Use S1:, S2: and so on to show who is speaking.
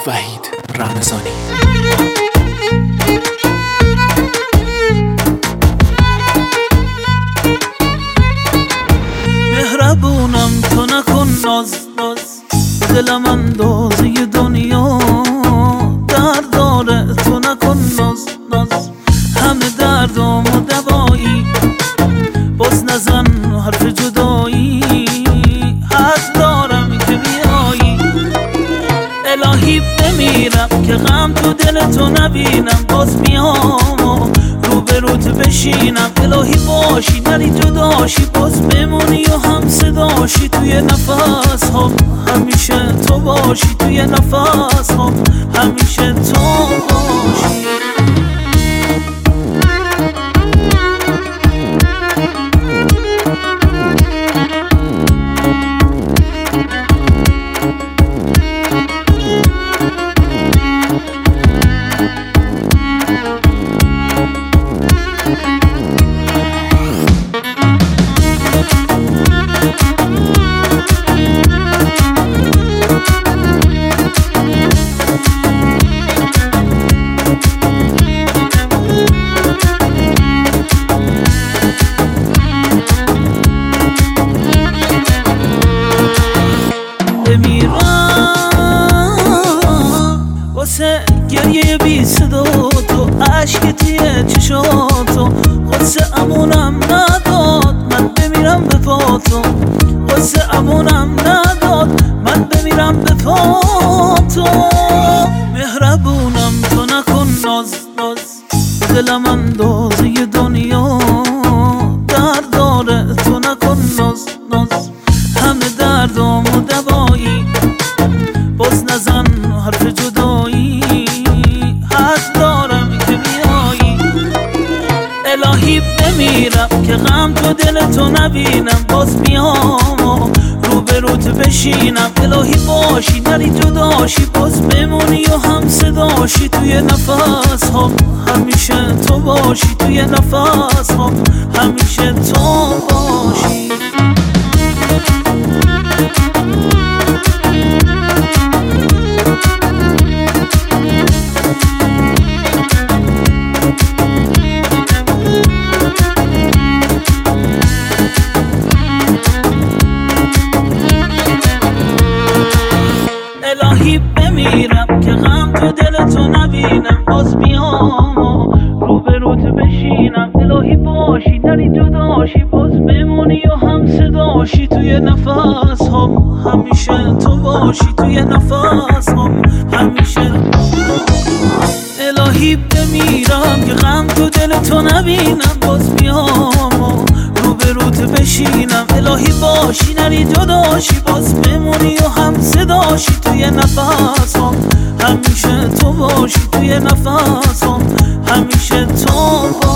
S1: وحید رمضانی.
S2: مهربونم تو نکن ناز، دلم اندازه دنیا درد داره، تو نکن ناز، همه دردام و دوایی، باز نزن حرف جدایی، حق دارم که بیایی. الهی بمیرم که غم تو دل تو نبینم، باز میام روبروت بشینم. الهی باشی نری جداشی، باز بمونی و هم صداشی توی نفس ها، همیشه تو باشی توی نفس ها، همیشه تو باشی. واسه گریه بی صدا تو، عشق توی چشاتو، قصه امونم نداد من بمیرم به پاتو، قصه امونم نداد من بمیرم به پاتو. مهربونم تو نکن ناز، دلم اندازه دنیا درد داره، تو نکن ناز، همه دردام و دوایی، باز نزن حرف جدایی، حق دارم که بیایی. الهی بمیرم که غم تو دل تو نبینم، باز میام روبروت بشینم. الهی باشی نری جداشی، باز بمونی و هم صداشی توی نفس ها، همیشه تو باشی توی نفس ها، همیشه تو باشی. الهی بمیرم که غم تو دل تو نبینم، باز بیام روبروت بشینم. الهی باشی نری جداشی، باز بمونی و هم صداشی توی نفس ها، همیشه تو باشی توی نفس ها، همیشه. الهی بمیرم که غم تو دل تو نبینم، باز بیام روبروت بشینم. الهی باشی نری جداشی، باز بمونی و هم صداشی توی نفس ها، همیشه تو باشی توی نفس ها، همیشه تو باشی.